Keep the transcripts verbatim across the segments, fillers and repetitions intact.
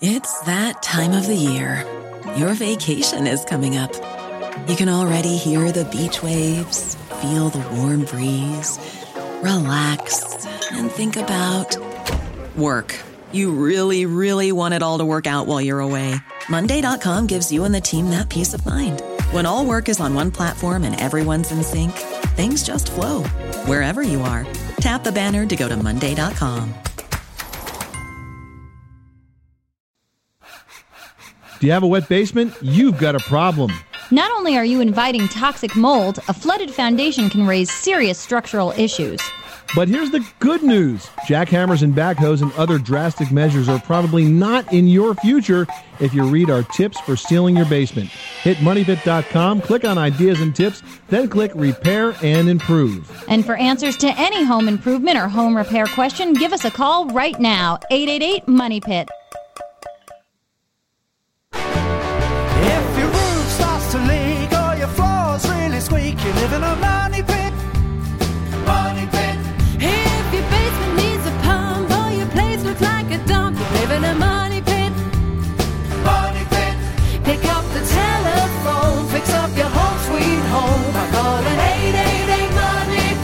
It's that time of the year. Your vacation is coming up. You can already hear the beach waves, feel the warm breeze, relax, and think about work. You really, really want it all to work out while you're away. Monday dot com gives you and the team that peace of mind. When all work is on one platform and everyone's in sync, things just flow. Wherever you are, tap the banner to go to Monday dot com. Do you have a wet basement? You've got a problem. Not only are you inviting toxic mold, a flooded foundation can raise serious structural issues. But here's the good news. Jackhammers and backhoes and other drastic measures are probably not in your future if you read our tips for sealing your basement. Hit money pit dot com, click on Ideas and Tips, then click Repair and Improve. And for answers to any home improvement or home repair question, give us a call right now. eight eight eight, money pit. If your roof starts to leak or your floor's really squeak, you live in a money pit. Money pit. If your basement needs a pump or your place looks like a dump, you live in a money pit. Money pit. Pick up the telephone, fix up your home sweet home by calling eight eight eight, money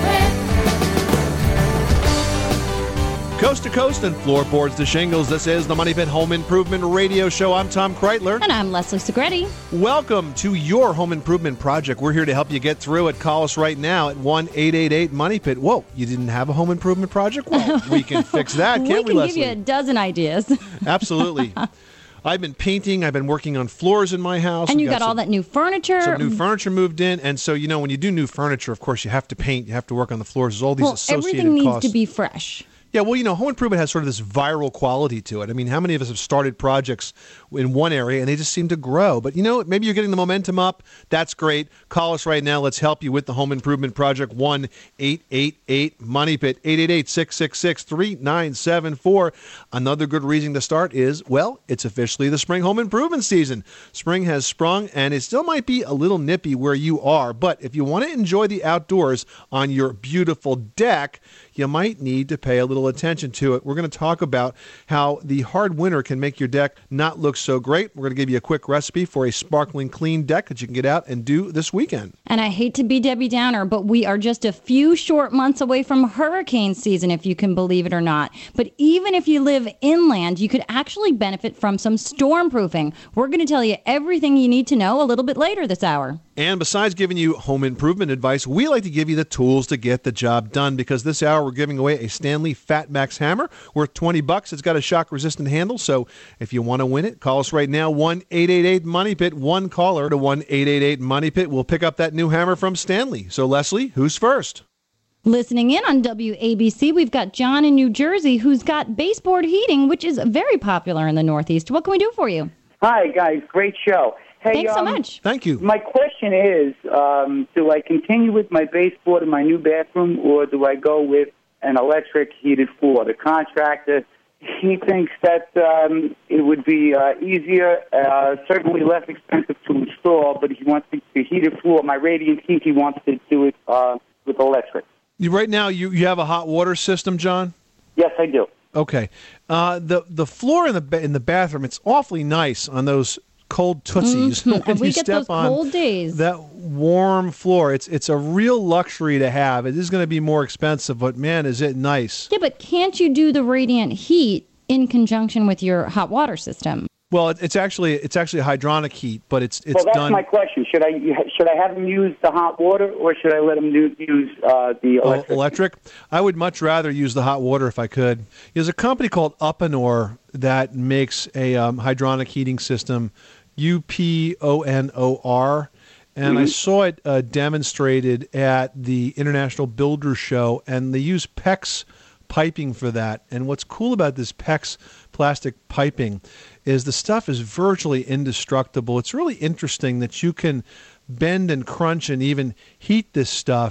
pit. Coast to coast and floorboards to shingles, this is the Money Pit Home Improvement Radio Show. I'm Tom Kreitler. And I'm Leslie Segretti. Welcome to your home improvement project. We're here to help you get through it. Call us right now at one eight eight eight, money pit. Whoa, you didn't have a home improvement project? Well, we can fix that, can't we, we can Leslie? give you a dozen ideas. Absolutely. I've been painting. I've been working on floors in my house. And We you got, some, all that new furniture. Some new furniture moved in. And so, you know, when you do new furniture, of course, you have to paint. You have to work on the floors. There's all these well, associated everything needs costs. to be fresh. Yeah, well, you know, home improvement has sort of this viral quality to it. I mean, how many of us have started projects in one area and they just seem to grow? But, you know, maybe you're getting the momentum up. That's great. Call us right now. Let's help you with the home improvement project. one eight eight eight, money pit, eight eight eight, six six six, three nine seven four. Another good reason to start is, well, it's officially the spring home improvement season. Spring has sprung, and it still might be a little nippy where you are. But if you want to enjoy the outdoors on your beautiful deck, you might need to pay a little attention to it. We're going to talk about how the hard winter can make your deck not look so great. We're going to give you a quick recipe for a sparkling clean deck that you can get out and do this weekend. And I hate to be Debbie Downer, but we are just a few short months away from hurricane season, if you can believe it or not. But even if you live inland, you could actually benefit from some storm proofing. We're going to tell you everything you need to know a little bit later this hour. And besides giving you home improvement advice, we like to give you the tools to get the job done, because this hour we're giving away a Stanley Fat Max hammer worth twenty bucks. It's got a shock-resistant handle, so if you want to win it, call us right now, one eight eight eight, money pit. One caller to one eight eight eight, money pit will pick up that new hammer from Stanley. So, Leslie, who's first? Listening in on W A B C, we've got John in New Jersey who's got baseboard heating, which is very popular in the Northeast. What can we do for you? Hi, guys. Great show. Hey, Thanks so um, much. Thank you. My question is, um, do I continue with my baseboard in my new bathroom, or do I go with an electric heated floor? The contractor, he thinks that um, it would be uh, easier, uh, certainly less expensive to install, but he wants the, the heated floor. My radiant heat, he wants to do it uh, with electric. You, right now, you, you have a hot water system, John? Yes, I do. Okay. Uh, the the floor in the ba- in the bathroom, it's awfully nice on those cold tootsies. Mm-hmm. When And we you get step those on cold days. that warm floor, it's it's a real luxury to have. It is going to be more expensive, but man, is it nice. Yeah, but can't you do the radiant heat in conjunction with your hot water system? Well, it, it's actually it's actually hydronic heat, but it's it's well, that's done. my question. Should I should I have him use the hot water, or should I let him do, use uh, the electric? Oh, electric? I would much rather use the hot water if I could. There's a company called Uponor that makes a um, hydronic heating system, U P O N O R, and mm-hmm. I saw it uh, demonstrated at the International Builders Show, and they use PEX piping for that. And what's cool about this PEX plastic piping is the stuff is virtually indestructible. It's really interesting that you can bend and crunch and even heat this stuff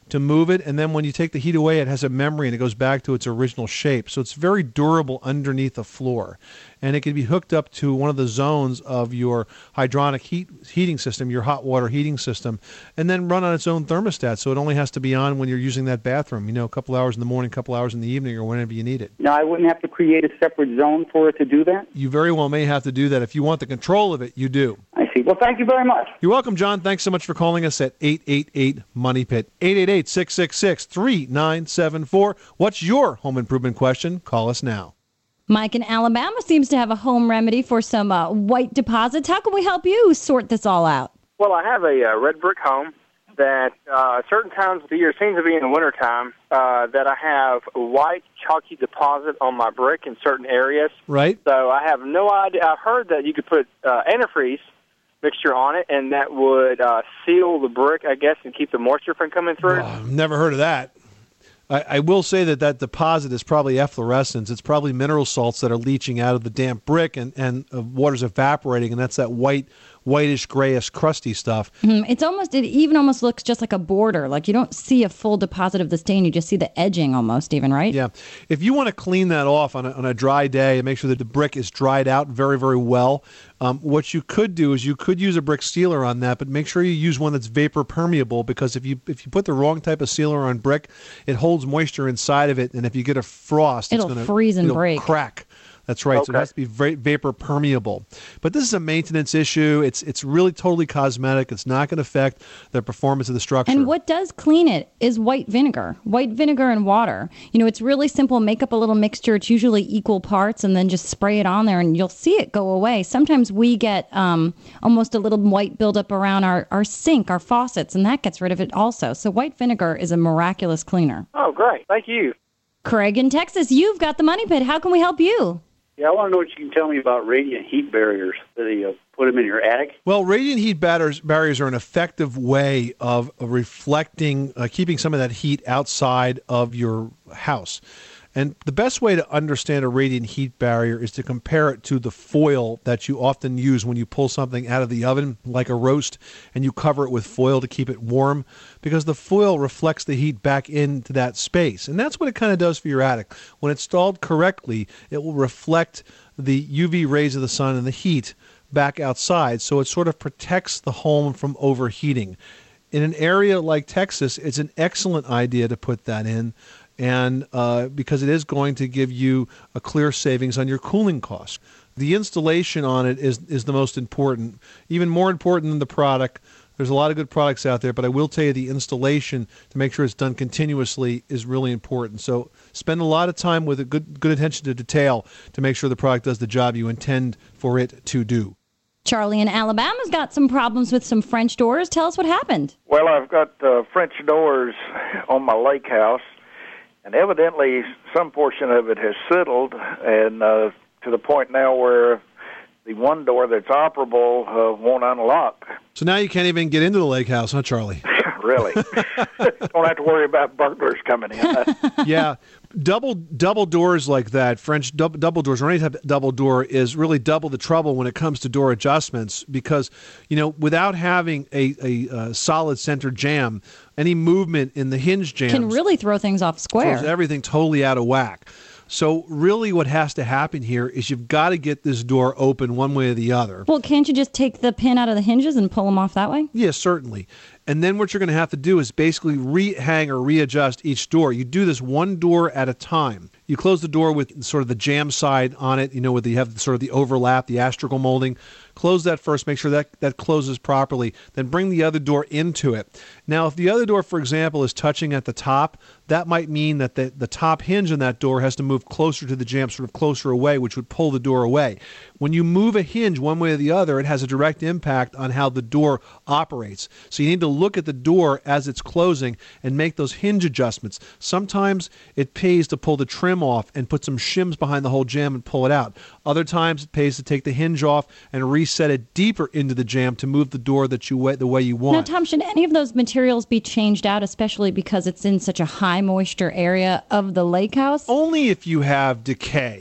to move it, and then when you take the heat away, it has a memory and it goes back to its original shape. So it's very durable underneath the floor, and it can be hooked up to one of the zones of your hydronic heat heating system, your hot water heating system, and then run on its own thermostat. So it only has to be on when you're using that bathroom, you know, a couple hours in the morning, a couple hours in the evening, or whenever you need it. Now, I wouldn't have to create a separate zone for it to do that? You very well may have to do that. If you want the control of it, you do. I see. Well, thank you very much. You're welcome, John. Thanks so much for calling us at eight eight eight, money pit, eight eight eight, six six six, three nine seven four. What's your home improvement question? Call us now. Mike in Alabama seems to have a home remedy for some uh, white deposits. How can we help you sort this all out? Well, I have a uh, red brick home that uh, certain times of the year, seems to be in the wintertime, uh, that I have a white chalky deposit on my brick in certain areas. Right. So I have no idea. I've heard that you could put uh, antifreeze mixture on it, and that would uh, seal the brick, I guess, and keep the moisture from coming through. Oh, I've never heard of that. I, I will say that that deposit is probably efflorescence. It's probably mineral salts that are leaching out of the damp brick, and, and uh, water's evaporating, and that's that white, whitish, grayish, crusty stuff. Mm-hmm. It's almost, it even almost looks just like a border. Like you don't see a full deposit of the stain. You just see the edging almost even, right? Yeah. If you want to clean that off on a, on a dry day and make sure that the brick is dried out very, very well, um, what you could do is you could use a brick sealer on that, but make sure you use one that's vapor permeable, because if you if you put the wrong type of sealer on brick, it holds moisture inside of it, and if you get a frost, it'll it's going to freeze and it'll break. crack. That's right. Okay. So it has to be va- vapor permeable. But this is a maintenance issue. It's it's really totally cosmetic. It's not going to affect the performance of the structure. And what does clean it is white vinegar. White vinegar and water. You know, it's really simple. Make up a little mixture. It's usually equal parts, and then just spray it on there, and you'll see it go away. Sometimes we get um, almost a little white buildup around our, our sink, our faucets, and that gets rid of it also. So white vinegar is a miraculous cleaner. Oh, great. Thank you. Craig in Texas, you've got the money pit. How can we help you? Yeah, I want to know what you can tell me about radiant heat barriers. Do you uh, put them in your attic? Well, radiant heat barriers, barriers are an effective way of reflecting, uh, keeping some of that heat outside of your house. And the best way to understand a radiant heat barrier is to compare it to the foil that you often use when you pull something out of the oven, like a roast, and you cover it with foil to keep it warm, because the foil reflects the heat back into that space. And that's what it kind of does for your attic. When it's installed correctly, it will reflect the U V rays of the sun and the heat back outside, so it sort of protects the home from overheating. In an area like Texas, it's an excellent idea to put that in. And uh, because it is going to give you a clear savings on your cooling costs. The installation on it is, is the most important, even more important than the product. There's a lot of good products out there, but I will tell you the installation, to make sure it's done continuously, is really important. So spend a lot of time with a good, good attention to detail to make sure the product does the job you intend for it to do. Charlie in Alabama's got some problems with some French doors. Tell us what happened. Well, I've got uh, French doors on my lake house. And evidently, some portion of it has settled, and uh, to the point now where the one door that's operable uh, won't unlock. So now you can't even get into the lake house, huh, Charlie? Really? Don't have to worry about burglars coming in. Yeah. Double double doors like that, French double, double doors, or any type of double door, is really double the trouble when it comes to door adjustments, because, you know, without having a, a, a solid center jamb, any movement in the hinge jambs can really throw things off square. Throws everything totally out of whack. So really what has to happen here is you've got to get this door open one way or the other. Well, can't you just take the pin out of the hinges and pull them off that way? Yes, certainly. And then what you're going to have to do is basically rehang or readjust each door. You do this one door at a time. You close the door with sort of the jam side on it, you know, with the, you have sort of the overlap, the astragal molding. Close that first, make sure that that closes properly. Then bring the other door into it. Now, if the other door, for example, is touching at the top, that might mean that the, the top hinge on that door has to move closer to the jamb, sort of closer away, which would pull the door away. When you move a hinge one way or the other, it has a direct impact on how the door operates. So you need to look at the door as it's closing and make those hinge adjustments. Sometimes it pays to pull the trim off and put some shims behind the whole jamb and pull it out. Other times it pays to take the hinge off and reset it deeper into the jamb to move the door that you way, the way you want. Now, Tom, should any of those materials be changed out, especially because it's in such a high moisture area of the lake house? Only if you have decay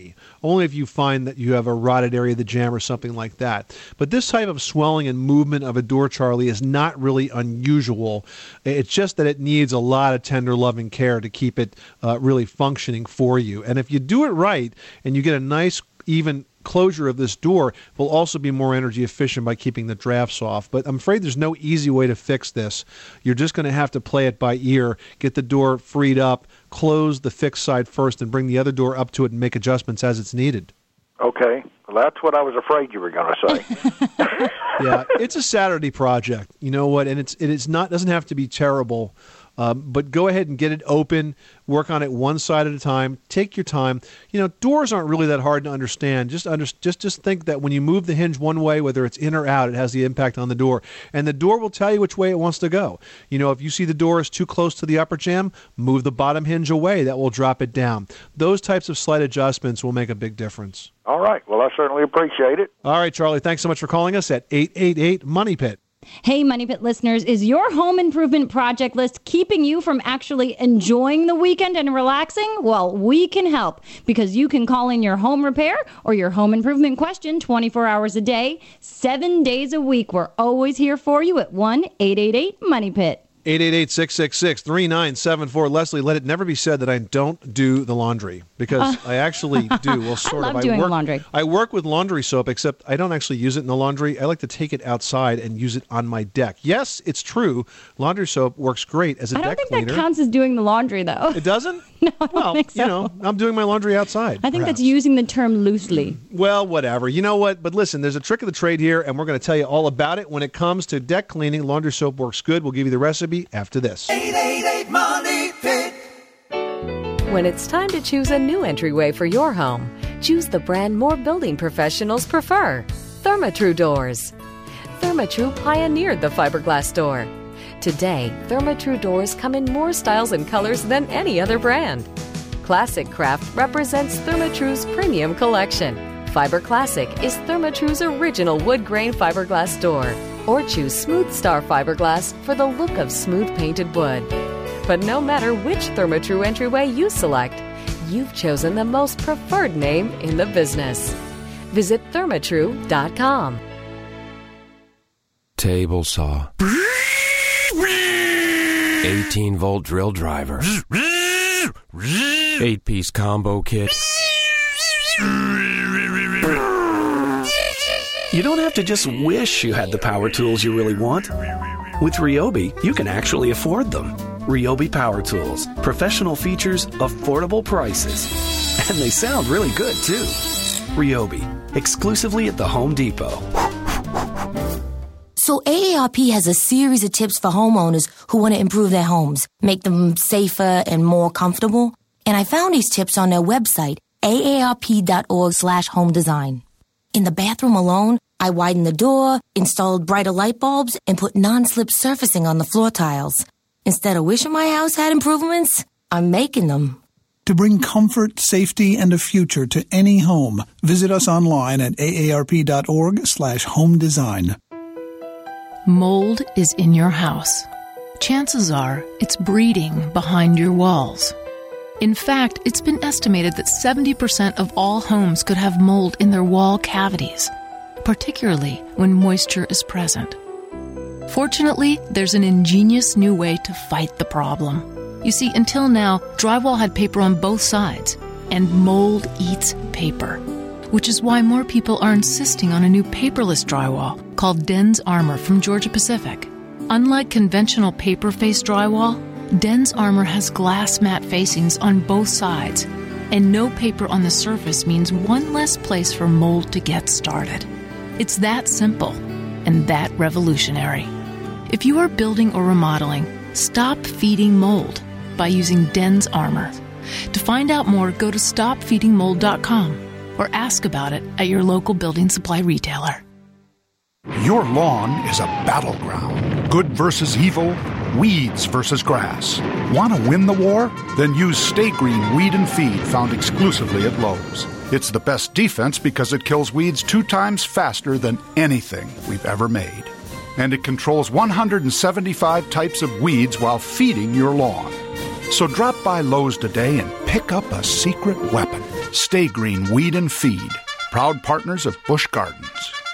only if you find that you have a rotted area of the jamb or something like that. But this type of swelling and movement of a door, Charlie, is not really unusual. It's just that it needs a lot of tender, loving care to keep it uh, really functioning for you. And if you do it right and you get a nice, even closure of this door, will also be more energy efficient by keeping the drafts off. But I'm afraid there's no easy way to fix this. You're just going to have to play it by ear, get the door freed up, close the fixed side first, and bring the other door up to it and make adjustments as it's needed. Okay. Well, that's what I was afraid you were going to say. Yeah, it's a Saturday project. You know what? And it's it is not doesn't have to be terrible. Um, but go ahead and get it open, work on it one side at a time, take your time. You know, doors aren't really that hard to understand. Just under, just just think that when you move the hinge one way, whether it's in or out, it has the impact on the door. And the door will tell you which way it wants to go. You know, if you see the door is too close to the upper jamb, move the bottom hinge away. That will drop it down. Those types of slight adjustments will make a big difference. All right. Well, I certainly appreciate it. All right, Charlie. Thanks so much for calling us at eight eight eight, MONEY PIT. Hey, Money Pit listeners, is your home improvement project list keeping you from actually enjoying the weekend and relaxing? Well, we can help because you can call in your home repair or your home improvement question twenty-four hours a day, seven days a week. We're always here for you at one eight eight eight, MONEY PIT. eight eight eight, six six six, three nine seven four. Leslie, let it never be said that I don't do the laundry, because uh, I actually do. Well, sort I love of. doing I work, laundry. I work with laundry soap, except I don't actually use it in the laundry. I like to take it outside and use it on my deck. Yes, it's true. Laundry soap works great as a I don't deck think cleaner. that counts as doing the laundry, though. It doesn't? No, I don't well, think so. you know, I'm doing my laundry outside. I think perhaps. that's using the term loosely. Well, whatever. You know what? But listen, there's a trick of the trade here, and we're going to tell you all about it. When it comes to deck cleaning, laundry soap works good. We'll give you the recipe after this. eight eight eight, MONEY PIT. When it's time to choose a new entryway for your home, choose the brand more building professionals prefer, Therma-Tru doors. Therma-Tru pioneered the fiberglass door. Today, Therma-Tru doors come in more styles and colors than any other brand. Classic Craft represents Therma-Tru's premium collection. Fiber Classic is Therma-Tru's original wood grain fiberglass door. Or choose Smooth Star fiberglass for the look of smooth painted wood. But no matter which Therma-Tru entryway you select, you've chosen the most preferred name in the business. Visit thermatru dot com. Table saw. eighteen volt drill driver. eight piece combo kit. You don't have to just wish you had the power tools you really want. With Ryobi, you can actually afford them. Ryobi Power Tools. Professional features, affordable prices. And they sound really good, too. Ryobi. Exclusively at the Home Depot. So A A R P has a series of tips for homeowners who want to improve their homes, make them safer and more comfortable. And I found these tips on their website, A A R P dot org slash home design. In the bathroom alone, I widened the door, installed brighter light bulbs, and put non-slip surfacing on the floor tiles. Instead of wishing my house had improvements, I'm making them. To bring comfort, safety, and a future to any home, visit us online at A A R P dot org slash home design. Mold is in your house. Chances are it's breeding behind your walls. In fact, it's been estimated that seventy percent of all homes could have mold in their wall cavities, particularly when moisture is present. Fortunately, there's an ingenious new way to fight the problem. You see, until now, drywall had paper on both sides, and mold eats paper, which is why more people are insisting on a new paperless drywall called Den's Armor from Georgia Pacific. Unlike conventional paper-faced drywall, Den's Armor has glass mat facings on both sides, and no paper on the surface means one less place for mold to get started. It's that simple and that revolutionary. If you are building or remodeling, stop feeding mold by using Den's Armor. To find out more, go to stop feeding mold dot com or ask about it at your local building supply retailer. Your lawn is a battleground. Good versus evil, weeds versus grass. Want to win the war? Then use Stay Green Weed and Feed, found exclusively at Lowe's. It's the best defense because it kills weeds two times faster than anything we've ever made. And it controls one hundred seventy-five types of weeds while feeding your lawn. So drop by Lowe's today and pick up a secret weapon. Stay Green Weed and Feed, proud partners of Busch Gardens.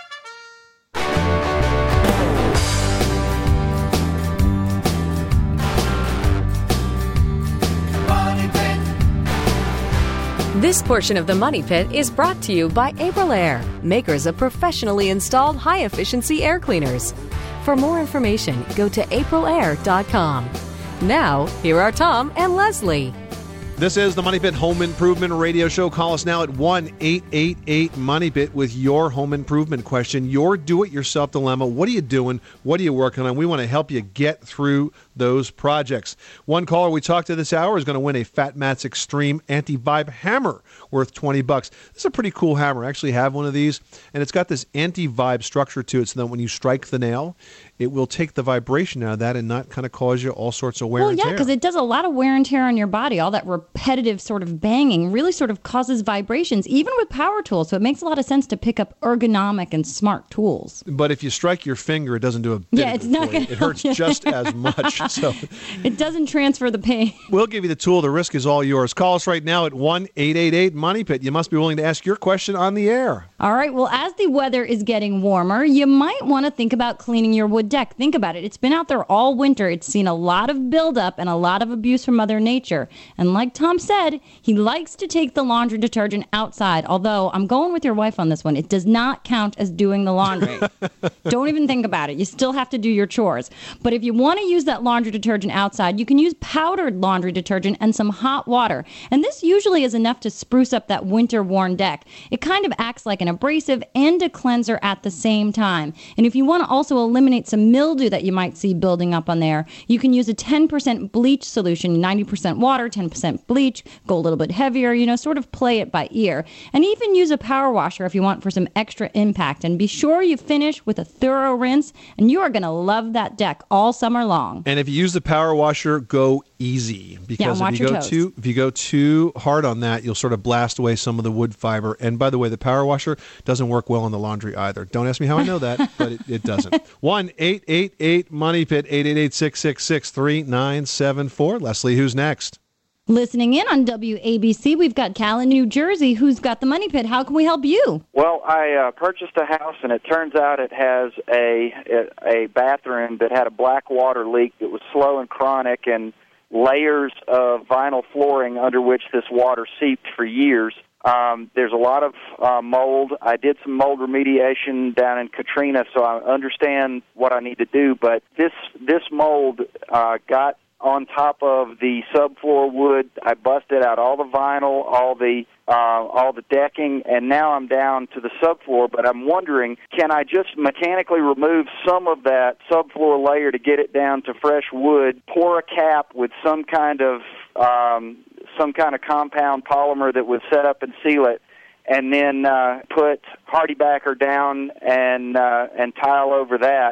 This portion of the Money Pit is brought to you by Aprilaire, makers of professionally installed high-efficiency air cleaners. For more information, go to aprilaire dot com. Now, here are Tom and Leslie. This is the Money Pit Home Improvement Radio Show. Call us now at one eight eight eight Money Pit with your home improvement question, your do-it-yourself dilemma. What are you doing? What are you working on? We want to help you get through those projects. One caller we talked to this hour is going to win a Fat Mats Extreme Anti-Vibe Hammer worth twenty bucks. This is a pretty cool hammer. I actually have one of these, and it's got this anti-vibe structure to it so that when you strike the nail, it will take the vibration out of that and not kind of cause you all sorts of wear well, and yeah, tear. because it does a lot of wear and tear on your body. All that repetitive sort of banging really sort of causes vibrations, even with power tools. So it makes a lot of sense to pick up ergonomic and smart tools. But if you strike your finger, it doesn't do a bit Yeah, of it's good not for you. going to It hurts just as much. So it doesn't transfer the pain. we'll give you the tool. The risk is all yours. Call us right now at one eight eight eight Money Pit. You must be willing to ask your question on the air. All right. Well, as the weather is getting warmer, you might want to think about cleaning your wood deck. Think about it. It's been out there all winter. It's seen a lot of buildup and a lot of abuse from Mother Nature. And like Tom said, he likes to take the laundry detergent outside. Although I'm going with your wife on this one. It does not count as doing the laundry. Don't even think about it. You still have to do your chores. But if you want to use that laundry detergent outside, you can use powdered laundry detergent and some hot water. And this usually is enough to spruce up that winter-worn deck. It kind of acts like an abrasive and a cleanser at the same time. And if you want to also eliminate some mildew that you might see building up on there, you can use a ten percent bleach solution, ninety percent water, ten percent bleach, go a little bit heavier, you know, sort of play it by ear. And even use a power washer if you want for some extra impact. And be sure you finish with a thorough rinse, and you are going to love that deck all summer long. And if you use the power washer, go easy. Because Yeah, if watch you your go toes. too if you go too hard on that, you'll sort of blast away some of the wood fiber. And by the way, the power washer doesn't work well on the laundry either. Don't ask me how I know that, but it, it doesn't. one eight eight eight Money Pit, eight eight eight, six six six, three nine seven four. Leslie, who's next? Listening in on W A B C, we've got Cal in New Jersey who's got the Money Pit. How can we help you? Well, I uh, purchased a house, and it turns out it has a a bathroom that had a black water leak that was slow and chronic, and layers of vinyl flooring under which this water seeped for years. Um, there's a lot of uh, mold. I did some mold remediation down in Katrina, so I understand what I need to do. But this this mold uh, got on top of the subfloor wood. I busted out all the vinyl, all the uh, all the decking, and now I'm down to the subfloor. But I'm wondering, can I just mechanically remove some of that subfloor layer to get it down to fresh wood? Pour a cap with some kind of um, some kind of compound polymer that would set up and seal it, and then uh, put HardieBacker down and uh, and tile over that?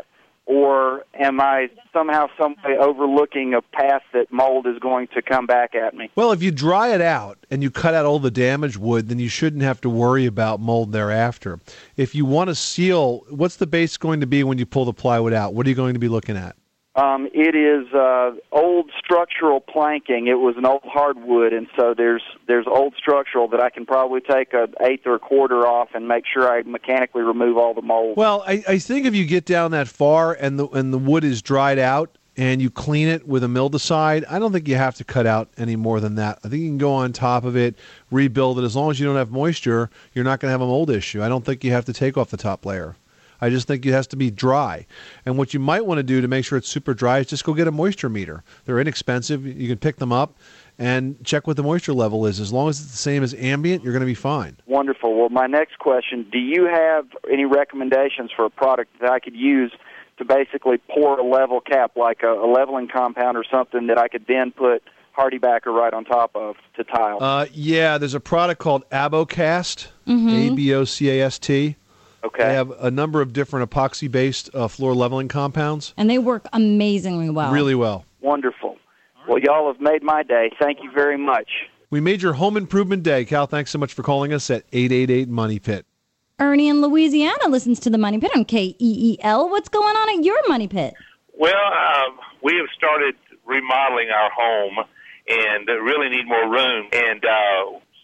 Or am I somehow, some way overlooking a path that mold is going to come back at me? Well, if you dry it out and you cut out all the damaged wood, then you shouldn't have to worry about mold thereafter. If you want to seal, what's the base going to be when you pull the plywood out? What are you going to be looking at? Um, it is uh, old structural planking. It was an old hardwood, and so there's there's old structural that I can probably take an eighth or a quarter off and make sure I mechanically remove all the mold. Well, I, I think if you get down that far and the and the wood is dried out and you clean it with a mildicide, I don't think you have to cut out any more than that. I think you can go on top of it, rebuild it. As long as you don't have moisture, you're not going to have a mold issue. I don't think you have to take off the top layer. I just think it has to be dry. And what you might want to do to make sure it's super dry is just go get a moisture meter. They're inexpensive. You can pick them up and check what the moisture level is. As long as it's the same as ambient, you're going to be fine. Wonderful. Well, my next question, do you have any recommendations for a product that I could use to basically pour a level cap, like a, a leveling compound or something that I could then put HardieBacker right on top of to tile? Uh, yeah, there's a product called Abocast, Mm-hmm. A B O C A S T. Okay. They have a number of different epoxy-based uh, floor leveling compounds. And they work amazingly well. Really well. Wonderful. Well, y'all have made my day. Thank you very much. We made your home improvement day. Cal, thanks so much for calling us at eight eight eight Money Pit. Ernie in Louisiana listens to the Money Pit on K E E L. What's going on at your Money Pit? Well, um, we have started remodeling our home and uh, really need more room. And uh,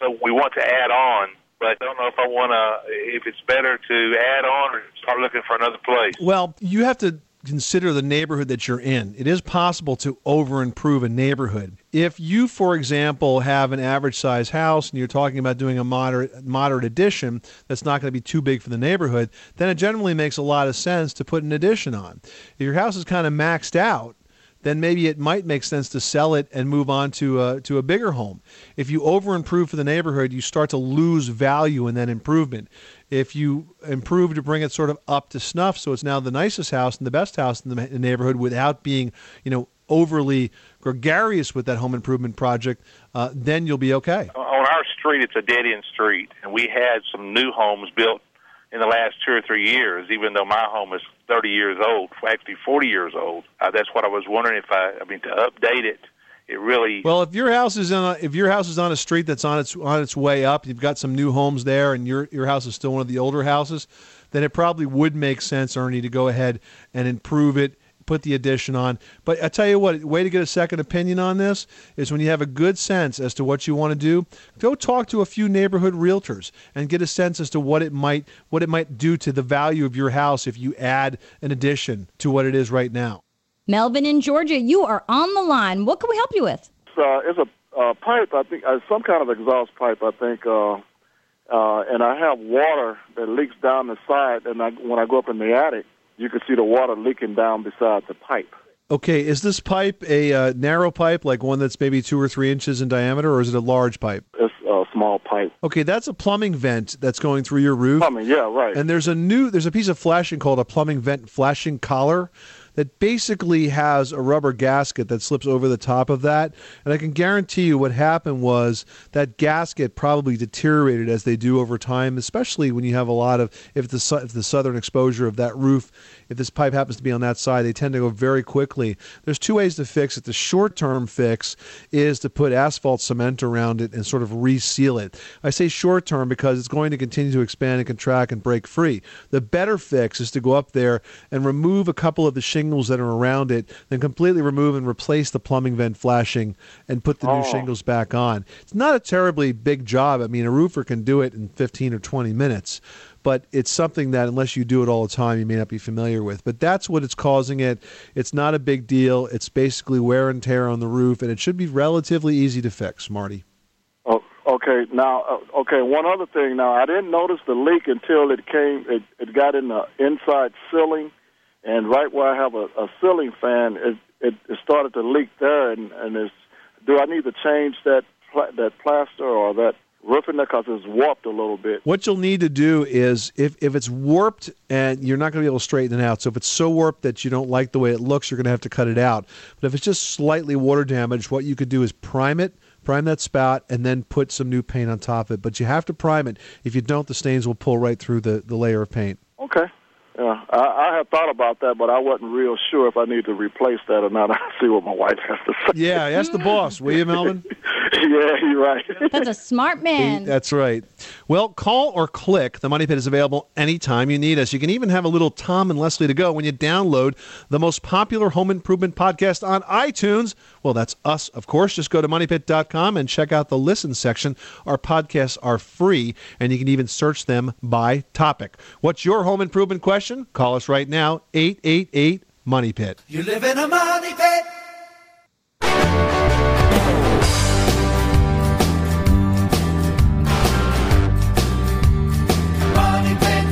so we want to add on, but I don't know if I want to, if it's better to add on or start looking for another place. Well, you have to consider the neighborhood that you're in. It is possible to over-improve a neighborhood. If you, for example, have an average-size house and you're talking about doing a moderate moderate addition that's not going to be too big for the neighborhood, then it generally makes a lot of sense to put an addition on. If your house is kind of maxed out, then maybe it might make sense to sell it and move on to a, to a bigger home. If you over-improve for the neighborhood, you start to lose value in that improvement. If you improve to bring it sort of up to snuff, so it's now the nicest house and the best house in the neighborhood without being, you know, overly gregarious with that home improvement project, uh, then you'll be okay. On our street, it's a dead-end street, and we had some new homes built in the last two or three years, even though my home is thirty years old, actually forty years old. Uh, that's what I was wondering if I, I mean, to update it, it really. Well, if your house is on a, if your house is on a street that's on its on its way up, you've got some new homes there, and your your house is still one of the older houses, then it probably would make sense, Ernie, to go ahead and improve it, put the addition on. But I tell you what, way to get a second opinion on this is when you have a good sense as to what you want to do, go talk to a few neighborhood realtors and get a sense as to what it might what it might do to the value of your house if you add an addition to what it is right now. Melvin in Georgia, you are on the line. What can we help you with? Uh, it's a uh, pipe, I think, uh, some kind of exhaust pipe, I think, uh, uh, and I have water that leaks down the side, and I, when I go up in the attic, you can see the water leaking down beside the pipe. Okay, is this pipe a uh, narrow pipe, like one that's maybe two or three inches in diameter, or is it a large pipe? It's a small pipe. Okay, that's a plumbing vent that's going through your roof. Plumbing, yeah, right. And there's a new, there's a piece of flashing called a plumbing vent flashing collar that basically has a rubber gasket that slips over the top of that. And I can guarantee you what happened was that gasket probably deteriorated as they do over time, especially when you have a lot of, if the, su- if the southern exposure of that roof, if this pipe happens to be on that side, they tend to go very quickly. There's two ways to fix it. The short-term fix is to put asphalt cement around it and sort of reseal it. I say short-term because it's going to continue to expand and contract and break free. The better fix is to go up there and remove a couple of the shingles that are around it, then completely remove and replace the plumbing vent flashing and put the Oh. new shingles back on. It's not a terribly big job. I mean, a roofer can do it in fifteen or twenty minutes, but it's something that unless you do it all the time, you may not be familiar with. But that's what it's causing it. It's not a big deal. It's basically wear and tear on the roof, and it should be relatively easy to fix, Marty. Oh, okay, now, uh, okay, one other thing. Now, I didn't notice the leak until it came, it, it got in the inside ceiling, and right where I have a, a ceiling fan, it, it, it started to leak there, and, and it's, do I need to change that pla- that plaster or that roofing there because it's warped a little bit? What you'll need to do is, if, if it's warped and you're not going to be able to straighten it out, so if it's so warped that you don't like the way it looks, you're going to have to cut it out. But if it's just slightly water damaged, what you could do is prime it, prime that spout, and then put some new paint on top of it. But you have to prime it. If you don't, the stains will pull right through the, the layer of paint. Okay. Yeah, I, I had thought about that, but I wasn't real sure if I need to replace that or not. I'll see what my wife has to say. Yeah, ask the boss, will you, Melvin? Yeah, you're right. That's a smart man. That's right. Well, call or click. The Money Pit is available anytime you need us. You can even have a little Tom and Leslie to go when you download the most popular home improvement podcast on iTunes. Well, that's us, of course. Just go to money pit dot com and check out the listen section. Our podcasts are free, and you can even search them by topic. What's your home improvement question? Call us right now, eight eight eight, money pit. You live in a money pit. Money pit.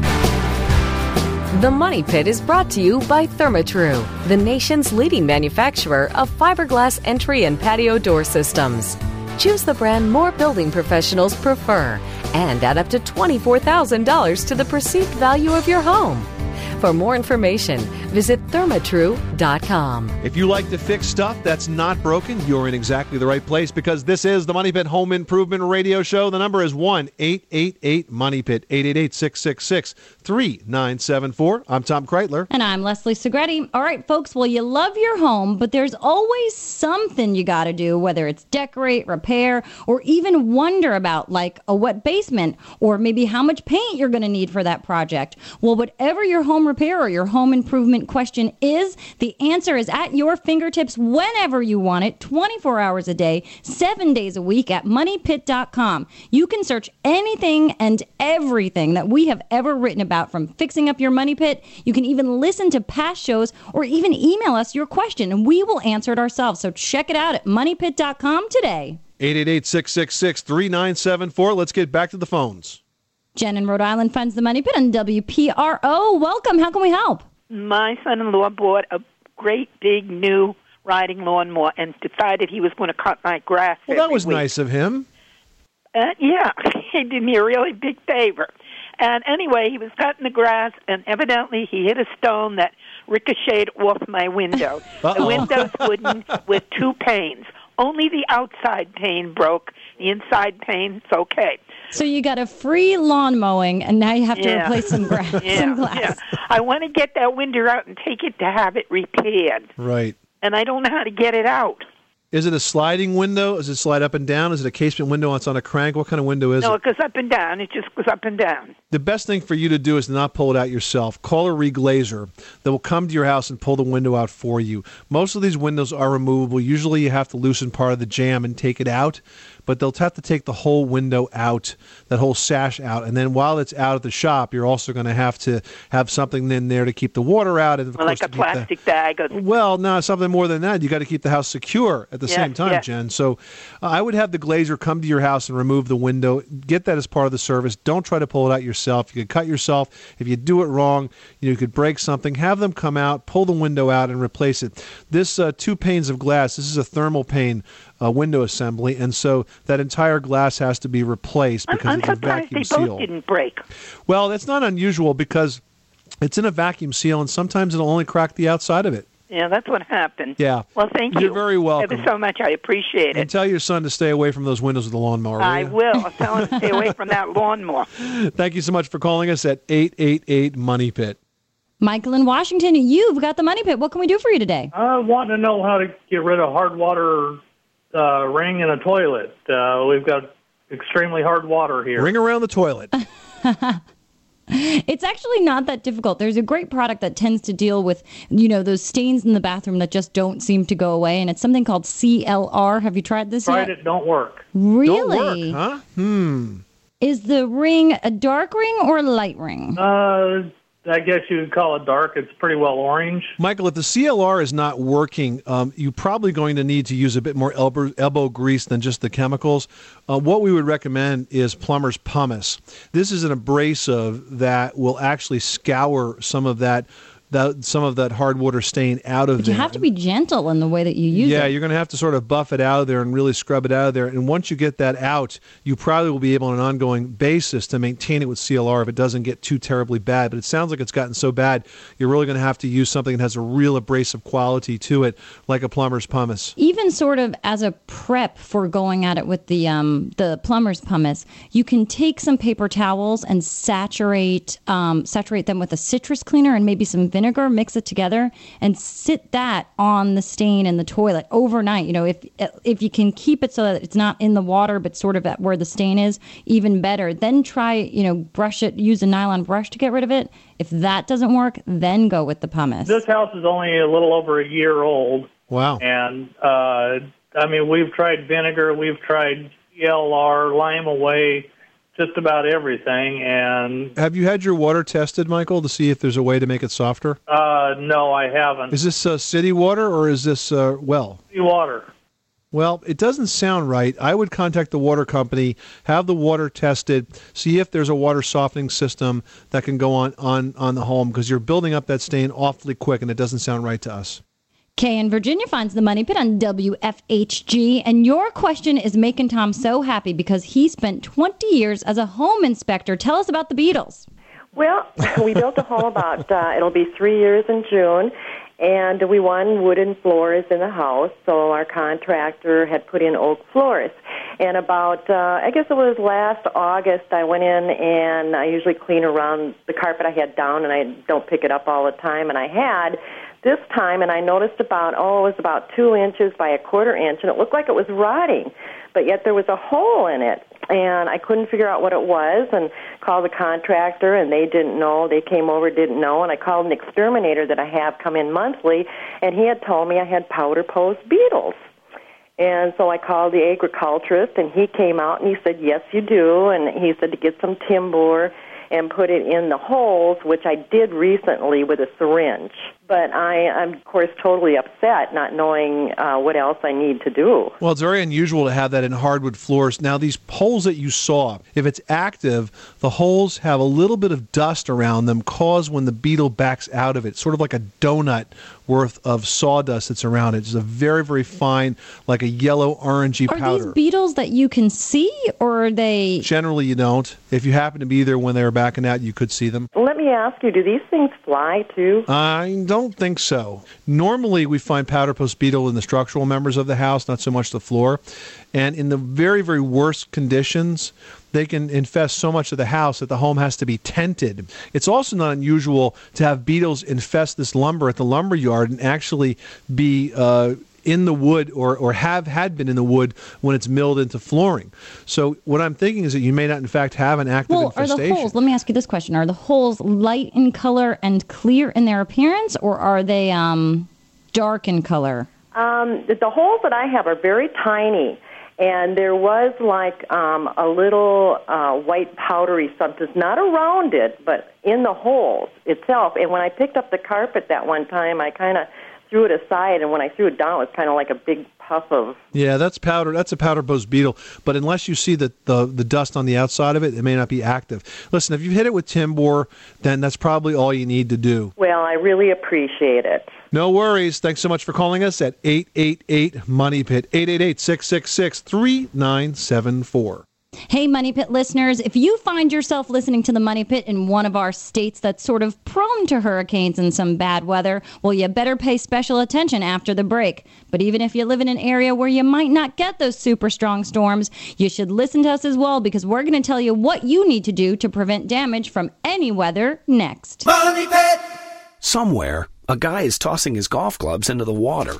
The Money Pit is brought to you by Therma-Tru, the nation's leading manufacturer of fiberglass entry and patio door systems. Choose the brand more building professionals prefer and add up to twenty-four thousand dollars to the perceived value of your home. For more information, visit thermatru dot com. If you like to fix stuff that's not broken, you're in exactly the right place because this is the Money Pit Home Improvement Radio Show. The number is one eight eight eight, money pit, eight eight eight, six six six, three nine seven four. I'm Tom Kreitler. And I'm Leslie Segretti. All right, folks, well, you love your home, but there's always something you got to do, whether it's decorate, repair, or even wonder about, like a wet basement, or maybe how much paint you're going to need for that project. Well, whatever your home repair or your home improvement point question is? The answer is at your fingertips whenever you want it, twenty-four hours a day, seven days a week at money pit dot com. You can search anything and everything that we have ever written about, from fixing up your money pit. You can even listen to past shows or even email us your question, and we will answer it ourselves. So check it out at money pit dot com today. eight eight eight, six six six, three nine seven four. Let's get back to the phones. Jen in Rhode Island funds the Money Pit on W P R O. Welcome. How can we help? My son-in-law bought a great big new riding lawnmower and decided he was going to cut my grass. Well, that every was week. nice of him. Uh, yeah, he did me a really big favor. And anyway, he was cutting the grass, and evidently he hit a stone that ricocheted off my window. Uh-oh. The window's wooden with two panes. Only the outside pane broke. The inside pane's okay. So you got a free lawn mowing, and now you have to Yeah. replace some grass, Yeah, some glass. yeah. I want to get that window out and take it to have it repaired, Right. and I don't know how to get it out. Is it a sliding window? Does it slide up and down? Is it a casement window that's on a crank? What kind of window is no, it? it goes up and down. It just goes up and down. The best thing for you to do is not pull it out yourself. Call a reglazer that will come to your house and pull the window out for you. Most of these windows are removable. Usually you have to loosen part of the jamb and take it out, but they'll have to take the whole window out, that whole sash out. And then while it's out at the shop, you're also going to have to have something in there to keep the water out. And of Well, course, like a to keep the- plastic bag. Or, Well, no, something more than that. You got to keep the house secure at the Yeah, same time, yeah. Jen. So uh, I would have the glazer come to your house and remove the window. Get that as part of the service. Don't try to pull it out yourself. You could cut yourself. If you do it wrong, you, know, you could break something. Have them come out, pull the window out, and replace it. This uh, two panes of glass, this is a thermal pane uh, window assembly, and so that entire glass has to be replaced because I'm it's a surprised vacuum they seal. both didn't break. Well, that's not unusual because it's in a vacuum seal, and sometimes it'll only crack the outside of it. Yeah, that's what happened. Yeah. Well, thank you. You're very welcome. Ever so much. I appreciate And it. tell your son to stay away from those windows with the lawnmower. will I you? will. I'll tell him to stay away from that lawnmower. Thank you so much for calling us at eight eight eight, MONEY PIT. Michael in Washington, you've got the Money Pit. What can we do for you today? I want to know how to get rid of hard water uh, ring in a toilet. Uh, we've got extremely hard water here. Ring around the toilet. It's actually not that difficult. There's a great product that tends to deal with, you know, those stains in the bathroom that just don't seem to go away, and it's something called C L R. Have you tried this Tried yet? it, don't work. Really? Don't work, huh? Hmm. Is the ring a dark ring or a light ring? Uh, I guess you would call it dark. It's pretty well orange. Michael, if the C L R is not working, um, you're probably going to need to use a bit more elbow, elbow grease than just the chemicals. Uh, what we would recommend is plumber's pumice. This is an abrasive that will actually scour some of that, that some of that hard water stain out of But there. you have to be gentle in the way that you use yeah, it. you're going to have to sort of buff it out of there and really scrub it out of there. And once you get that out, you probably will be able on an ongoing basis to maintain it with C L R if it doesn't get too terribly bad. But it sounds like it's gotten so bad, you're really going to have to use something that has a real abrasive quality to it, like a plumber's pumice. Even sort of as a prep for going at it with the um, the plumber's pumice, you can take some paper towels and saturate um, saturate them with a citrus cleaner and maybe some vinegar, mix it together, and sit that on the stain in the toilet overnight. You know, if if you can keep it so that it's not in the water, but sort of at where the stain is, even better. Then try, you know, brush it, use a nylon brush to get rid of it. If that doesn't work, then go with the pumice. This house is only a little over a year old. Wow. And, uh, I mean, we've tried vinegar, we've tried C L R, lime away, just about everything. And Have you had your water tested, Michael, to see if there's a way to make it softer? uh, no, I haven't. Is this uh, city water or is this uh, well? Water. Well, it doesn't sound right. I would contact the water company, have the water tested, see if there's a water softening system that can go on, on, on the home, because you're building up that stain awfully quick, and it doesn't sound right to us. Kay in Virginia finds the Money Pit on W F H G, and your question is making Tom so happy because he spent twenty years as a home inspector. Tell us about the Beatles. Well, we built a home about, uh, it'll be three years in June, and we won wooden floors in the house, so our contractor had put in oak floors. And about, uh, I guess it was last August, I went in and I usually clean around the carpet I had down, and I don't pick it up all the time, and I had this time, and I noticed about, oh, it was about two inches by a quarter inch, and it looked like it was rotting, but yet there was a hole in it. and I couldn't figure out what it was, and called the contractor, and they didn't know. They came over, didn't know, and I called an exterminator that I have come in monthly, and he had told me I had powder post beetles. And so I called the agriculturist, and he came out, and he said, yes, you do, and he said to get some timber and put it in the holes, which I did recently with a syringe. But I, I'm, of course, totally upset not knowing uh, what else I need to do. Well, it's very unusual to have that in hardwood floors. Now, these holes that you saw, if it's active, the holes have a little bit of dust around them, cause when the beetle backs out of it, sort of like a donut worth of sawdust that's around it. It's a very, very fine, like a yellow orangey Are powder. these beetles that you can see, or are they... Generally, you don't. If you happen to be there when they were backing out, you could see them. Let me ask you, do these things fly, too? I don't think so. Normally, we find powder post beetle in the structural members of the house, not so much the floor. And in the very, very worst conditions, they can infest so much of the house that the home has to be tented. It's also not unusual to have beetles infest this lumber at the lumber yard and actually be uh, in the wood or, or have had been in the wood when it's milled into flooring. So what I'm thinking is that you may not, in fact, have an active well, infestation. Are the holes, let me ask you this question, are the holes light in color and clear in their appearance, or are they um, dark in color? Um, the, the holes that I have are very tiny. And there was like um, a little uh, white powdery something, not around it, but in the holes itself. And when I picked up the carpet that one time, I kind of threw it aside, and when I threw it down, it was kind of like a big puff of... Yeah, that's powder. That's a powder post beetle. But unless you see the, the, the dust on the outside of it, it may not be active. Listen, if you hit it with Timbor, then that's probably all you need to do. Well, I really appreciate it. No worries. Thanks so much for calling us at eight eight eight, money pit, eight eight eight, six six six, three nine seven four. Hey, Money Pit listeners, if you find yourself listening to the Money Pit in one of our states that's sort of prone to hurricanes and some bad weather, well, you better pay special attention after the break. But even if you live in an area where you might not get those super strong storms, you should listen to us as well, because we're going to tell you what you need to do to prevent damage from any weather next. Money Pit! Somewhere, a guy is tossing his golf clubs into the water.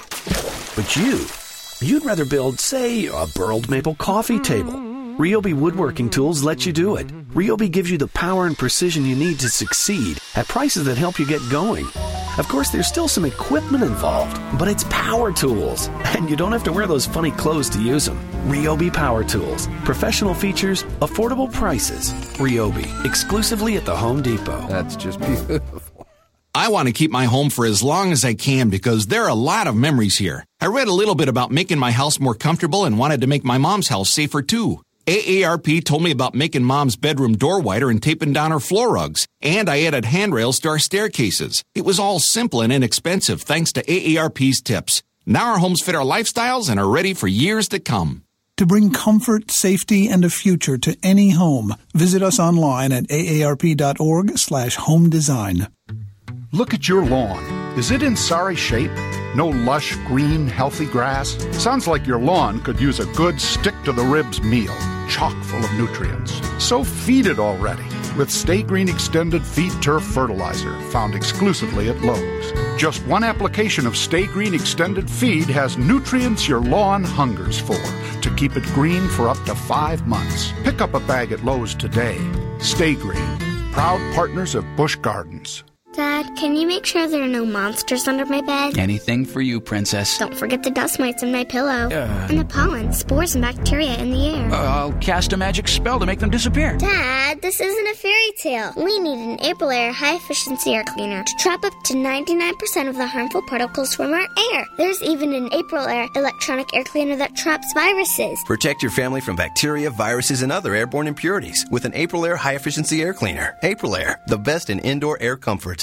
But you, you'd rather build, say, a burled maple coffee table. Ryobi Woodworking Tools lets you do it. Ryobi gives you the power and precision you need to succeed at prices that help you get going. Of course, there's still some equipment involved, but it's power tools, and you don't have to wear those funny clothes to use them. Ryobi Power Tools. Professional features, affordable prices. Ryobi, exclusively at the Home Depot. That's just beautiful. I want to keep my home for as long as I can because there are a lot of memories here. I read a little bit about making my house more comfortable and wanted to make my mom's house safer too. A A R P told me about making Mom's bedroom door wider and taping down her floor rugs. And I added handrails to our staircases. It was all simple and inexpensive thanks to A A R P's tips. Now our homes fit our lifestyles and are ready for years to come. To bring comfort, safety, and a future to any home, visit us online at A A R P dot org slash home design. Look at your lawn. Is it in sorry shape? No lush, green, healthy grass? Sounds like your lawn could use a good stick-to-the-ribs meal, chock full of nutrients. So feed it already with Stay Green Extended Feed Turf Fertilizer, found exclusively at Lowe's. Just one application of Stay Green Extended Feed has nutrients your lawn hungers for to keep it green for up to five months. Pick up a bag at Lowe's today. Stay Green, proud partners of Busch Gardens. Dad, can you make sure there are no monsters under my bed? Anything for you, Princess. Don't forget the dust mites in my pillow. Uh, and the pollen, spores, and bacteria in the air. Uh, I'll cast a magic spell to make them disappear. Dad, this isn't a fairy tale. We need an Aprilaire high-efficiency air cleaner to trap up to ninety-nine percent of the harmful particles from our air. There's even an Aprilaire electronic air cleaner that traps viruses. Protect your family from bacteria, viruses, and other airborne impurities with an Aprilaire high-efficiency air cleaner. Aprilaire, the best in indoor air comfort.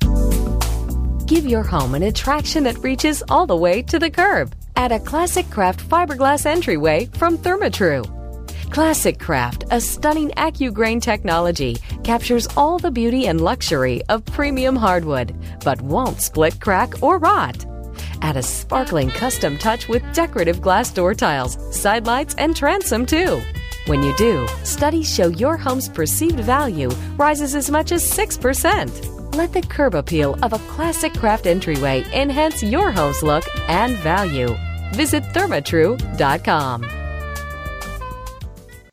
Give your home an attraction that reaches all the way to the curb. Add a Classic Craft fiberglass entryway from Therma-Tru. Classic Craft, a stunning AccuGrain technology, captures all the beauty and luxury of premium hardwood, but won't split, crack, or rot. Add a sparkling custom touch with decorative glass door tiles, side lights, and transom too. When you do, studies show your home's perceived value rises as much as six percent. Let the curb appeal of a Classic Craft entryway enhance your home's look and value. Visit Therma Tru dot com.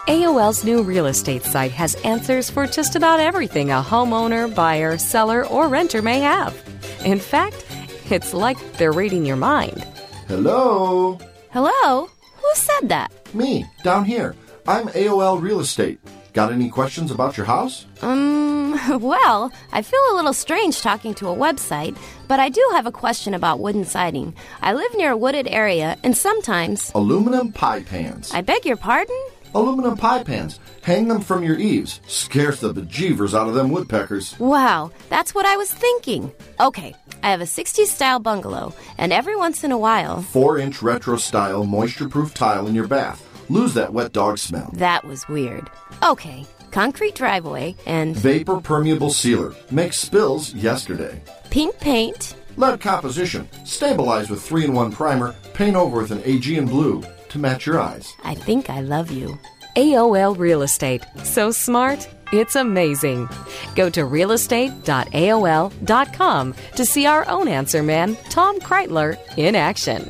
A O L's new real estate site has answers for just about everything a homeowner, buyer, seller, or renter may have. In fact, it's like they're reading your mind. Hello? Hello? Who said that? Me, down here. I'm A O L Real Estate. Got any questions about your house? Um, well, I feel a little strange talking to a website, but I do have a question about wooden siding. I live near a wooded area, and sometimes... Aluminum pie pans. I beg your pardon? Aluminum pie pans. Hang them from your eaves. Scares the bejeevers out of them woodpeckers. Wow, that's what I was thinking. Okay, I have a sixties-style bungalow, and every once in a while... Four-inch retro-style moisture-proof tile in your bath. Lose that wet dog smell. That was weird. Okay, concrete driveway and... Vapor permeable sealer. Makes spills yesterday. Pink paint. Lead composition. Stabilize with three in one primer. Paint over with an Aegean blue to match your eyes. I think I love you. A O L Real Estate. So smart, it's amazing. Go to real estate dot A O L dot com to see our own answer man, Tom Kreitler, in action.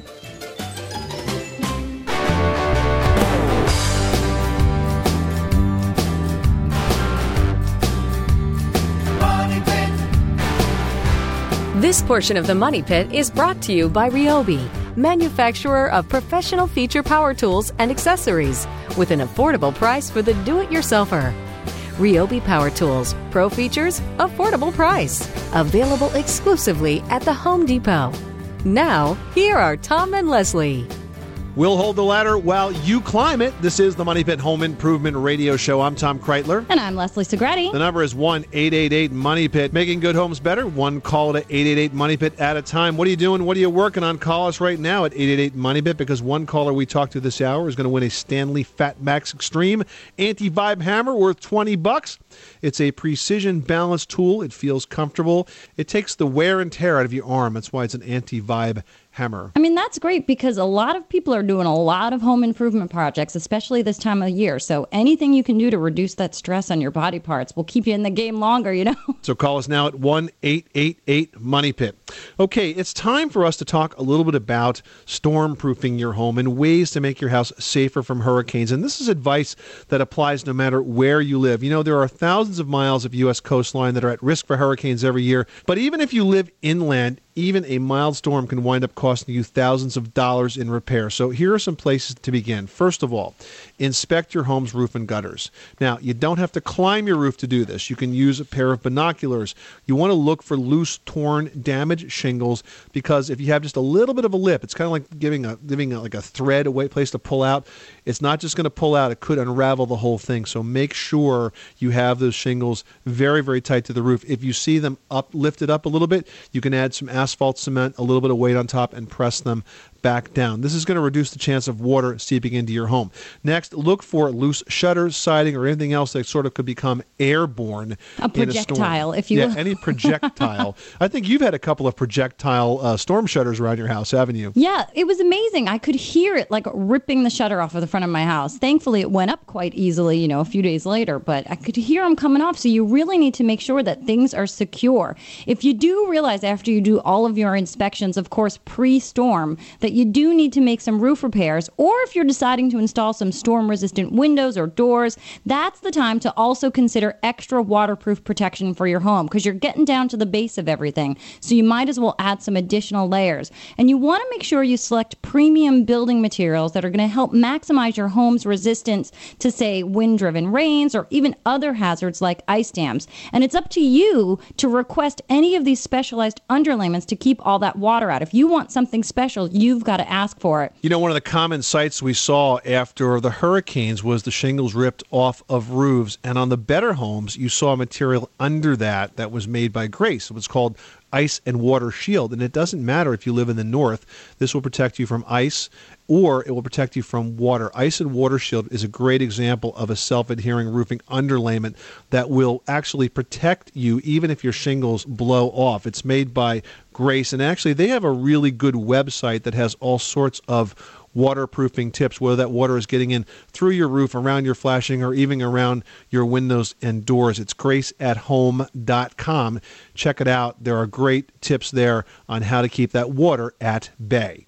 This portion of the Money Pit is brought to you by Ryobi, manufacturer of professional feature power tools and accessories, with an affordable price for the do-it-yourselfer. Ryobi Power Tools, pro features, affordable price. Available exclusively at the Home Depot. Now, here are Tom and Leslie. We'll hold the ladder while you climb it. This is the Money Pit Home Improvement Radio Show. I'm Tom Kreitler. And I'm Leslie Segretti. The number is one eight eight eight Money Pit. Making good homes better. One call to eight eight eight Money Pit at a time. What are you doing? What are you working on? Call us right now at eight eight eight Money Pit, because one caller we talked to this hour is going to win a Stanley Fat Max Extreme Anti-Vibe Hammer worth twenty bucks. It's a precision balance tool. It feels comfortable. It takes the wear and tear out of your arm. That's why it's an anti-vibe hammer. I mean, that's great, because a lot of people are doing a lot of home improvement projects, especially this time of year. So anything you can do to reduce that stress on your body parts will keep you in the game longer, you know? So call us now at one eight eight eight Money Pit. Okay, it's time for us to talk a little bit about storm-proofing your home and ways to make your house safer from hurricanes. And this is advice that applies no matter where you live. You know, there are thousands of miles of U S coastline that are at risk for hurricanes every year. But even if you live inland, even a mild storm can wind up costing you thousands of dollars in repair. So here are some places to begin. First of all, inspect your home's roof and gutters. Now, you don't have to climb your roof to do this. You can use a pair of binoculars. You want to look for loose, torn, damaged shingles, because if you have just a little bit of a lip, it's kind of like giving a giving a, like a thread, a way place to pull out. It's not just going to pull out. It could unravel the whole thing. So make sure you have those shingles very, very tight to the roof. If you see them up, lifted up a little bit, you can add some asphalt cement, a little bit of weight on top, and press them back down. This is going to reduce the chance of water seeping into your home. Next, look for loose shutters, siding, or anything else that sort of could become airborne. A projectile, in a if you yeah, will. any projectile. I think you've had a couple of projectile uh, storm shutters around your house, haven't you? Yeah, it was amazing. I could hear it like ripping the shutter off of the front of my house. Thankfully, it went up quite easily, you know, a few days later, but I could hear them coming off. So you really need to make sure that things are secure. If you do realize after you do all of your inspections, of course, pre-storm, that you do need to make some roof repairs, or if you're deciding to install some storm-resistant windows or doors, that's the time to also consider extra waterproof protection for your home, because you're getting down to the base of everything. So you might as well add some additional layers. And you want to make sure you select premium building materials that are going to help maximize your home's resistance to, say, wind-driven rains or even other hazards like ice dams. And it's up to you to request any of these specialized underlayments to keep all that water out. If you want something special, you've got to ask for it. You know, one of the common sights we saw after the hurricanes was the shingles ripped off of roofs. And on the better homes, you saw material under that that was made by Grace. It was called Ice and Water Shield. And it doesn't matter if you live in the north. This will protect you from ice, or it will protect you from water. Ice and Water Shield is a great example of a self-adhering roofing underlayment that will actually protect you even if your shingles blow off. It's made by Grace, and actually they have a really good website that has all sorts of waterproofing tips, whether that water is getting in through your roof, around your flashing, or even around your windows and doors. It's grace at home dot com. Check it out. There are great tips there on how to keep that water at bay.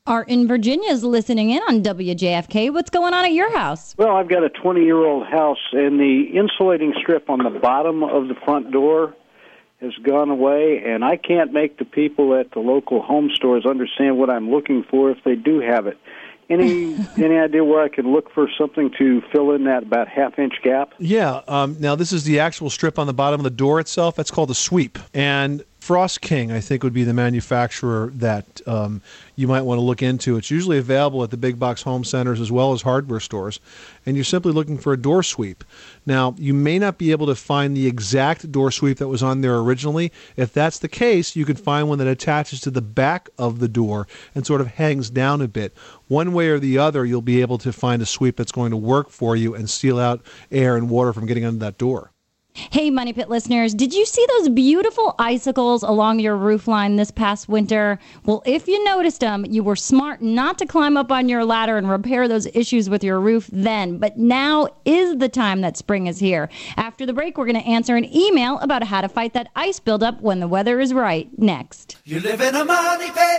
Art in Virginia is listening in on W J F K. What's going on at your house? Well, I've got a twenty-year-old house, and the insulating strip on the bottom of the front door has gone away, and I can't make the people at the local home stores understand what I'm looking for if they do have it. Any any idea where I can look for something to fill in that about half-inch gap? Yeah. Um, now, this is the actual strip on the bottom of the door itself. That's called a sweep. And Frost King, I think, would be the manufacturer that um, you might want to look into. It's usually available at the big box home centers as well as hardware stores, and you're simply looking for a door sweep. Now, you may not be able to find the exact door sweep that was on there originally. If that's the case, you can find one that attaches to the back of the door and sort of hangs down a bit. One way or the other, you'll be able to find a sweep that's going to work for you and seal out air and water from getting under that door. Hey, Money Pit listeners, did you see those beautiful icicles along your roof line this past winter? Well, if you noticed them, you were smart not to climb up on your ladder and repair those issues with your roof then. But now is the time that spring is here. After the break, we're going to answer an email about how to fight that ice buildup when the weather is right. Next. You live in a money pit.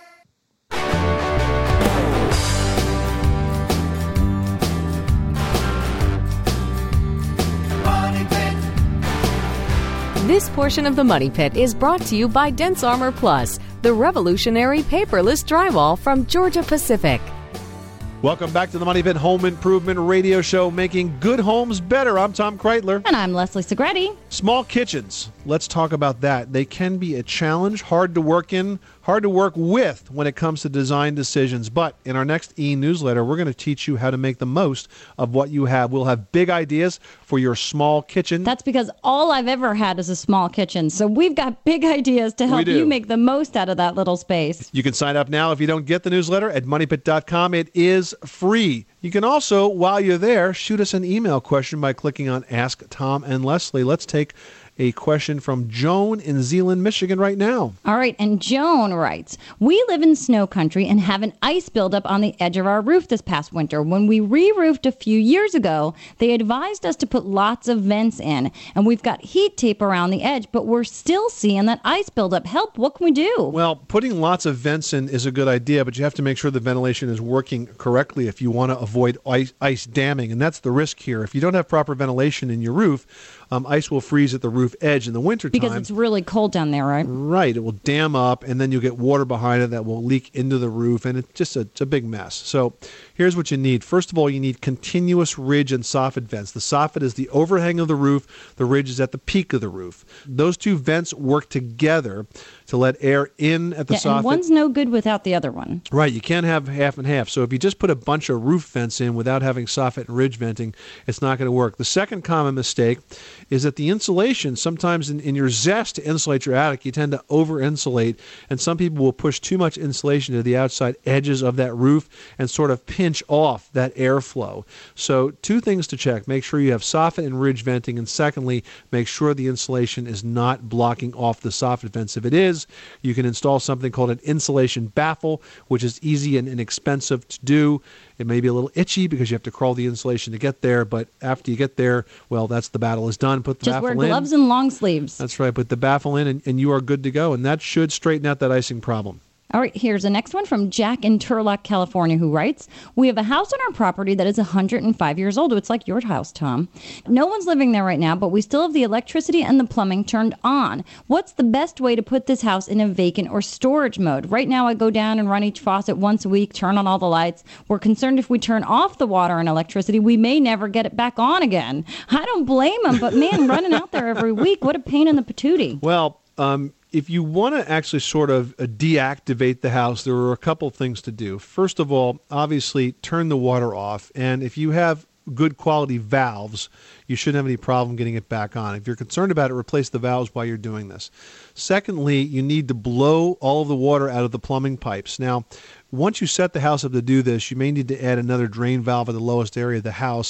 This portion of the Money Pit is brought to you by Dense Armor Plus, the revolutionary paperless drywall from Georgia Pacific. Welcome back to the Money Pit Home Improvement Radio Show, making good homes better. I'm Tom Kreitler. And I'm Leslie Segretti. Small kitchens. Let's talk about that. They can be a challenge, hard to work in, hard to work with when it comes to design decisions. But in our next e-newsletter, we're going to teach you how to make the most of what you have. We'll have big ideas for your small kitchen. That's because all I've ever had is a small kitchen. So we've got big ideas to help you make the most out of that little space. You can sign up now if you don't get the newsletter at money pit dot com. It is free. You can also, while you're there, shoot us an email question by clicking on Ask Tom and Leslie. Let's take a question from Joan in Zeeland, Michigan right now. All right, and Joan writes, we live in snow country and have an ice buildup on the edge of our roof this past winter. When we re-roofed a few years ago, they advised us to put lots of vents in, and we've got heat tape around the edge, but we're still seeing that ice buildup. Help, what can we do? Well, putting lots of vents in is a good idea, but you have to make sure the ventilation is working correctly if you want to avoid ice, ice damming, and that's the risk here. If you don't have proper ventilation in your roof, um, ice will freeze at the roof edge in the wintertime. Because it's really cold down there, right? Right. It will dam up, and then you'll get water behind it that will leak into the roof, and it's just a, it's a big mess. So here's what you need. First of all, you need continuous ridge and soffit vents. The soffit is the overhang of the roof. The ridge is at the peak of the roof. Those two vents work together to let air in at the yeah, soffit. And one's no good without the other one. Right. You can't have half and half. So if you just put a bunch of roof vents in without having soffit and ridge venting, it's not going to work. The second common mistake is that the insulation, sometimes in, in your zest to insulate your attic, you tend to over-insulate, and some people will push too much insulation to the outside edges of that roof and sort of pinch off that airflow. So two things to check. Make sure you have soffit and ridge venting, and secondly, make sure the insulation is not blocking off the soffit vents. If it is, you can install something called an insulation baffle, which is easy and inexpensive to do. It may be a little itchy because you have to crawl the insulation to get there, but after you get there, well, that's the battle is done. Put the Just baffle in. wear gloves and long sleeves. That's right. Put the baffle in, and, and you are good to go, and that should straighten out that icing problem. All right, here's the next one from Jack in Turlock, California, who writes, we have a house on our property that is one hundred five years old. It's like your house, Tom. No one's living there right now, but we still have the electricity and the plumbing turned on. What's the best way to put this house in a vacant or storage mode? Right now, I go down and run each faucet once a week, turn on all the lights. We're concerned if we turn off the water and electricity, we may never get it back on again. I don't blame them, but man, running out there every week, what a pain in the patootie. Well, um... if you want to actually sort of deactivate the house, there are a couple things to do. First of all, obviously, turn the water off. And if you have good quality valves, you shouldn't have any problem getting it back on. If you're concerned about it, replace the valves while you're doing this. Secondly, you need to blow all of the water out of the plumbing pipes. Now, once you set the house up to do this, you may need to add another drain valve at the lowest area of the house.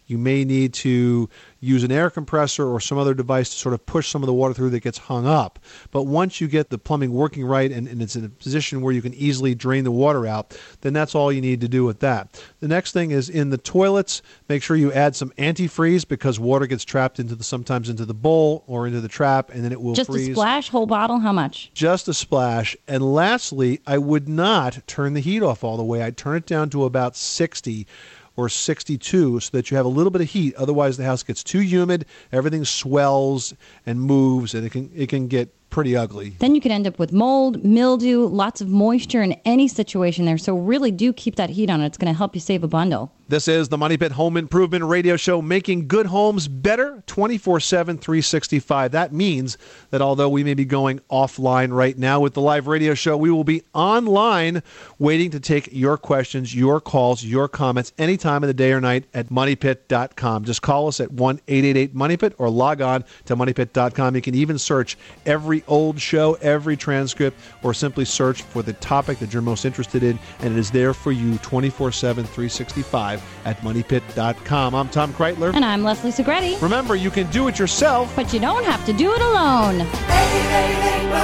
You may need to use an air compressor or some other device to sort of push some of the water through that gets hung up. But once you get the plumbing working right and, and it's in a position where you can easily drain the water out, then that's all you need to do with that. The next thing is in the toilets, make sure you add some antifreeze because water gets trapped into the sometimes into the bowl or into the trap, and then it will Just freeze. a splash, whole bottle, how much? Just a splash. And lastly, I would not turn the heat off all the way. I'd turn it down to about sixty or sixty-two so that you have a little bit of heat. Otherwise, the house gets too humid, everything swells and moves, and it can it can get pretty ugly. Then you could end up with mold, mildew, lots of moisture in any situation there. So really do keep that heat on. It's going to help you save a bundle. This is the Money Pit Home Improvement Radio Show, making good homes better twenty-four seven, three sixty-five. That means that although we may be going offline right now with the live radio show, we will be online waiting to take your questions, your calls, your comments any time of the day or night at money pit dot com. Just call us at one eight eight eight money pit or log on to money pit dot com. You can even search every old show, every transcript, or simply search for the topic that you're most interested in, and it is there for you twenty-four seven, three sixty-five at money pit dot com. I'm Tom Kreitler. And I'm Leslie Segretti. Remember, you can do it yourself, but you don't have to do it alone. eight eight eight